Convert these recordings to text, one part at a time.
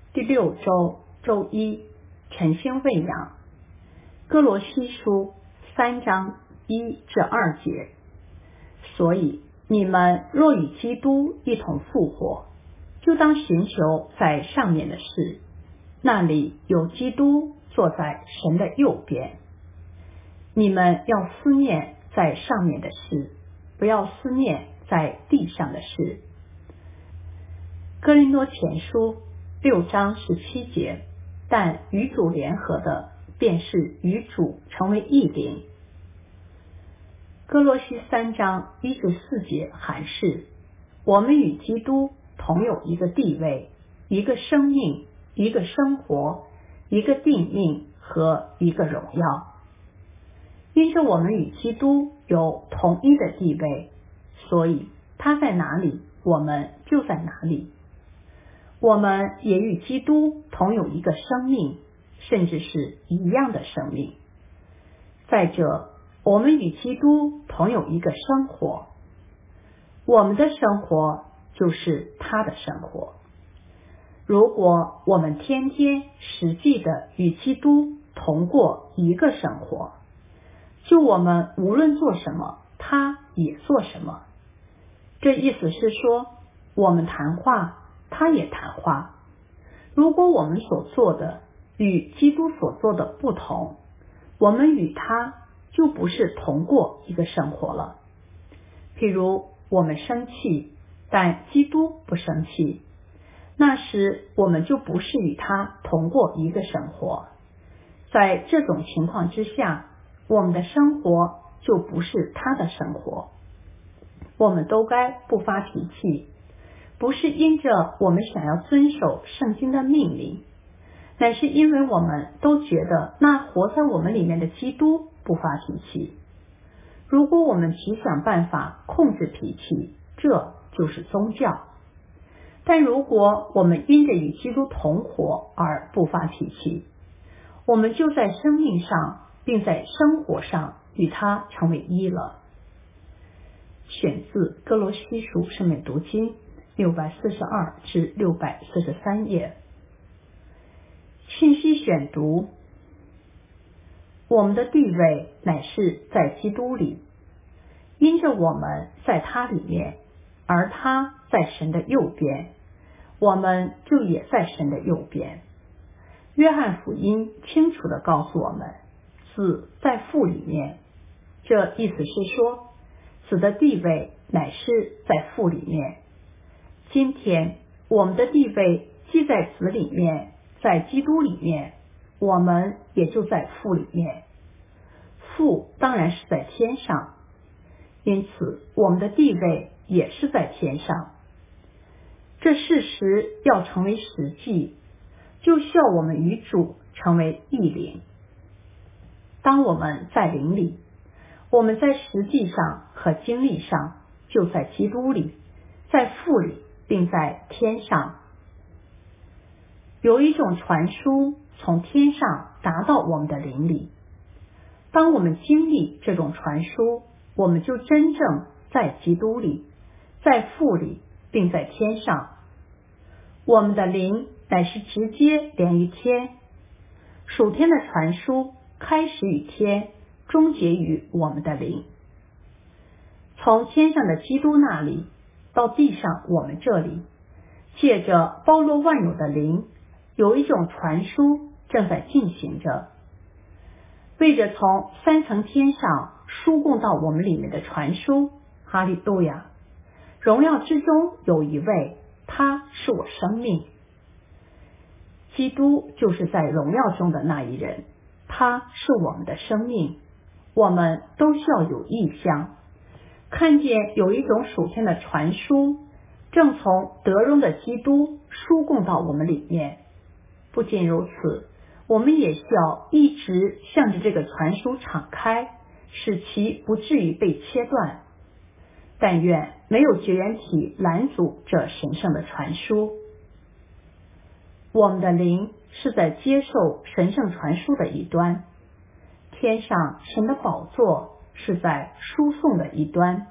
第6周周一，晨星喂养。哥罗西书3章1至2节。所以你们若与基督一同复活，就当寻求在上面的事，那里有基督坐在神的右边。你们要思念在上面的事，不要思念在地上的事。哥林多前书6章17节。但与主联合的，便是与主成为一灵。哥罗西3章1至4节函示，我们与基督同有一个地位，一个生命，一个生活，一个定命和一个荣耀。因着我们与基督有同一的地位，所以他在哪里，我们就在哪里。我们也与基督同有一个生命，甚至是一样的生命。再者，我们与基督同有一个生活，我们的生活就是他的生活。如果我们天天实际的与基督同过一个生活，就我们无论做什么，他也做什么。这意思是说，我们谈话，他也谈话。如果我们所做的与基督所做的不同，我们与他就不是同过一个生活了。譬如我们生气，但基督不生气，那时我们就不是与他同过一个生活。在这种情况之下，我们的生活就不是他的生活。我们都该不发脾气，不是因着我们想要遵守圣经的命令，乃是因为我们都觉得那活在我们里面的基督不发脾气。如果我们只想办法控制脾气，这就是宗教。但如果我们因着与基督同活而不发脾气，我们就在生命上并在生活上与他成为一了。选自哥罗西书圣美读经642至643页。信息选读。我们的地位乃是在基督里，因着我们在他里面，而他在神的右边，我们就也在神的右边。约翰福音清楚地告诉我们，子在父里面，这意思是说，子的地位乃是在父里面。今天我们的地位既在子里面，在基督里面，我们也就在父里面。父当然是在天上，因此我们的地位也是在天上。这事实要成为实际，就需要我们与主成为一灵。当我们在灵里，我们在实际上和经历上就在基督里，在父里，并在天上。有一种传输从天上达到我们的灵里，当我们经历这种传输，我们就真正在基督里，在父里，并在天上。我们的灵乃是直接连于天，属天的传输开始于天，终结于我们的灵。从天上的基督那里到地上我们这里，借着包罗万有的灵，有一种传输正在进行着。为着从3层天上输供到我们里面的传输，哈利路亚！荣耀之中有一位，他是我生命。基督就是在荣耀中的那一人，他是我们的生命。我们都需要有意向，看见有一种属天的传输正从得荣的基督输供到我们里面。不仅如此，我们也需要一直向着这个传输敞开，使其不至于被切断。但愿没有绝缘体拦阻这神圣的传输。我们的灵是在接受神圣传输的一端，天上神的宝座是在输送的一端，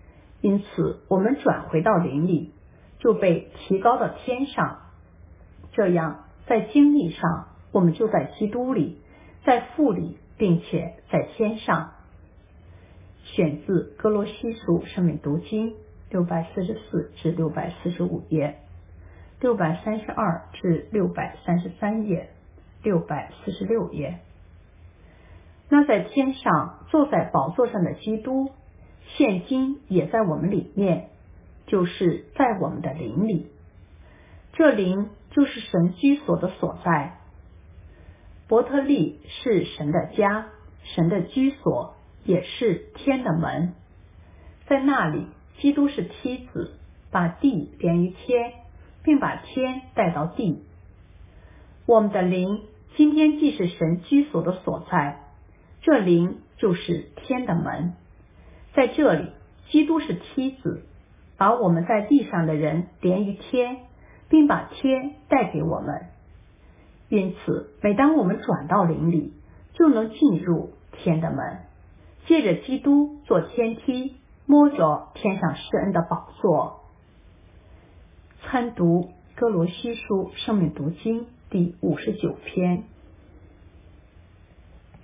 因此我们转回到灵里，就被提高到天上。 这样在经历上我们就在基督里，在父里，并且在天上。选自哥罗西书生命读经644至645页，632至633页，646页。那在天上坐在宝座上的基督，现今也在我们里面，就是在我们的灵里。这灵就是神居所的所在。伯特利是神的家，神的居所，也是天的门。在那里，基督是梯子，把地连于天，并把天带到地。我们的灵今天既是神居所的所在，这灵就是天的门。在这里，基督是梯子，把我们在地上的人连于天，并把天带给我们。因此，每当我们转到灵里，就能进入天的门，借着基督做天梯，摸着天上施恩的宝座。参读哥罗西书生命读经第59篇。